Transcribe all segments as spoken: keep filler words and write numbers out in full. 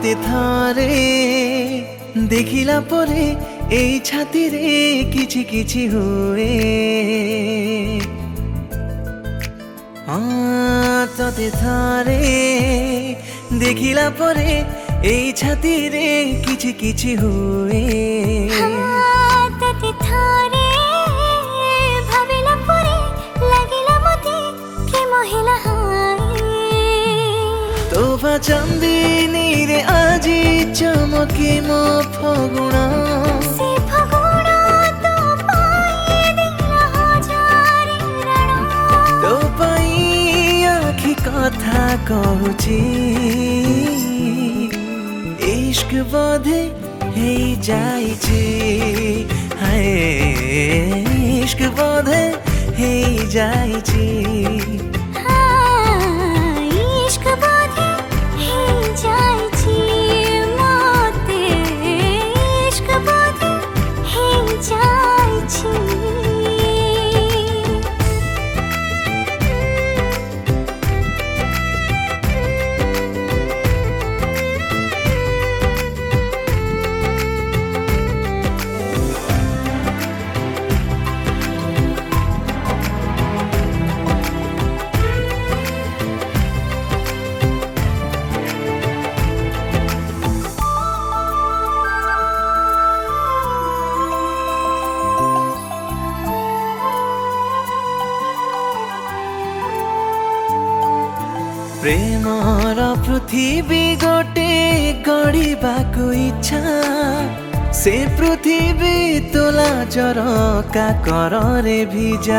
तोते थारे देखिला परे এই ছাতিরে কিছু কিছু हुए तोते थारे देखिला परे এই ছাতিরে কিছু কিছু हुए तोते थारे भाबिला परे लागिला मते कि महिला तोफा चांदनी रे आजी चमके मो फगुणा से फगुणा तो पाए दिला हजारे रण तो पाई आखि कथा कहूची इश्क बोधे हे जाइछे हाय इश्क बोधे हे जाइछे इश्क बोधे हे जाइछे मते इश्क बोधे हे जाइछे प्रेमर पृथ्वी गोटे गढ़िबाको इच्छा से पृथ्वी तोला जरका कररे भिजा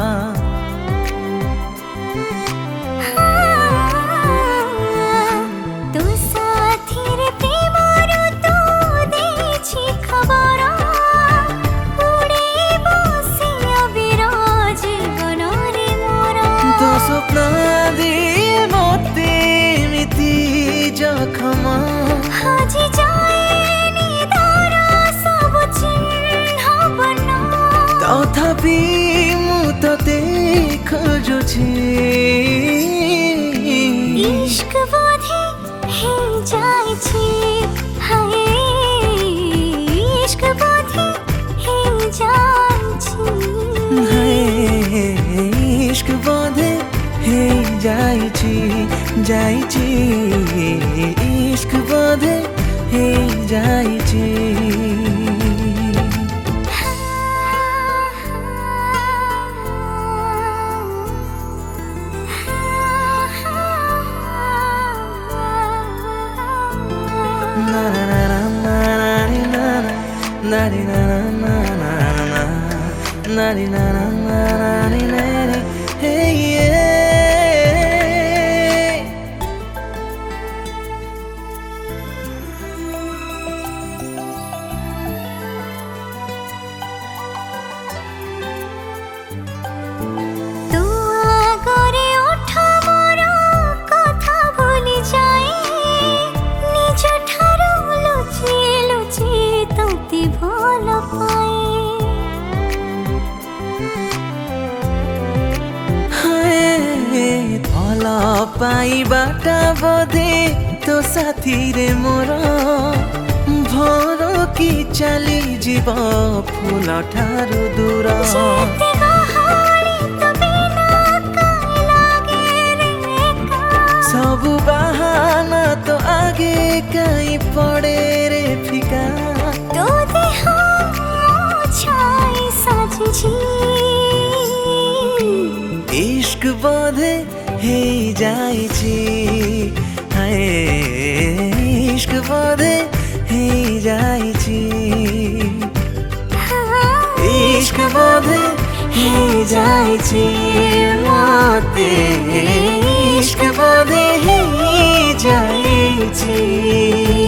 तो साथी रे प्रेमर तो देछि खबर उड़े बसे अविरज जीवन रे मोर तो स्वप्न दे जखम हाजी जाएनी तारा सब चिन्ह बना तथापि मु तते खोजुछि इश्क बोधे हे जाइछे हाय इश्क बोधे हे जाइछे हाय इश्क बोधे हे जाइछे जाइछे इश्क बोधे हे जाइछे na na na na na na na na na na hey yeah पाइबाटा बोधे तो साथी रे मोर भर कि चली जीव फूल ठारू दूर सब बहाना तो आगे कहीं पड़े रे फिका तो देह छाई साजी इश्क बोधे हे जाइछे हाय इश्क बोधे हे जाइछे इश्क बोधे हे जाइछे मते इश्क बोधे हे जाइछे।